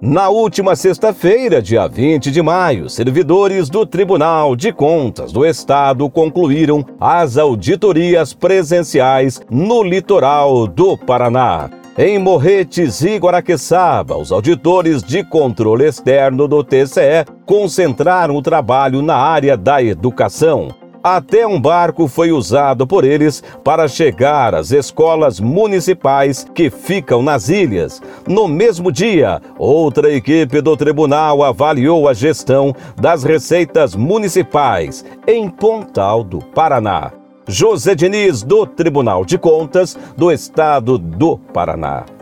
Na última sexta-feira, dia 20 de maio, servidores do Tribunal de Contas do Estado concluíram as auditorias presenciais no litoral do Paraná. Em Morretes e Guaraqueçaba, os auditores de controle externo do TCE concentraram o trabalho na área da educação. Até um barco foi usado por eles para chegar às escolas municipais que ficam nas ilhas. No mesmo dia, outra equipe do tribunal avaliou a gestão das receitas municipais em Pontal do Paraná. José Diniz, do Tribunal de Contas do Estado do Paraná.